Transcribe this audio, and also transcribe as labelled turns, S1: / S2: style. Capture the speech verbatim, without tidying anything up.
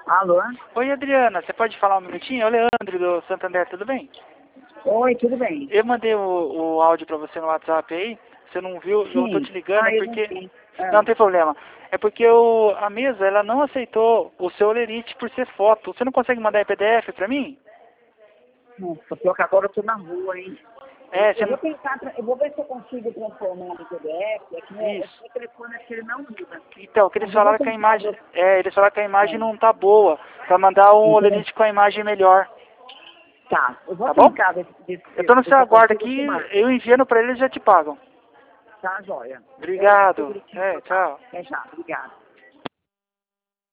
S1: Alô?
S2: Oi, Adriana, você pode falar um minutinho? É o Leandro do Santander, tudo bem?
S1: Oi, tudo bem?
S2: Eu mandei o, o áudio pra você no WhatsApp aí, você não viu, eu tô
S1: Sim.
S2: te ligando
S1: Ah, eu não
S2: porque...
S1: vi.
S2: Não,
S1: Ah,
S2: não tem problema. É porque o, a mesa, ela não aceitou o seu Olerite por ser foto. Você não consegue mandar em P D F pra mim?
S1: nossa, pior que agora eu tô na rua, hein?
S2: É, você
S1: Eu vou
S2: não...
S1: tentar, tra- eu vou ver se eu consigo transformar em P D F, é que meu,
S2: Isso.
S1: esse telefone aqui ele não liga.
S2: Então, que eles
S1: Mas eu vou
S2: falaram que a
S1: tentar
S2: imagem...
S1: ver.
S2: É, eles falaram que a imagem
S1: É,
S2: não tá boa. Pra mandar um
S1: entendeu?
S2: Olerite com a imagem melhor.
S1: Tá, eu vou
S2: Tá bom?
S1: tentar ver, se- ver,
S2: Eu tô
S1: se-
S2: no
S1: ver
S2: seu
S1: se eu
S2: aguardo
S1: consigo
S2: aqui,
S1: filmar.
S2: eu enviando pra eles e já te pagam.
S1: Tá, joia. Eu vou
S2: Obrigado.
S1: direitinho,
S2: É,
S1: tá?
S2: tchau.
S1: Até já, obrigada.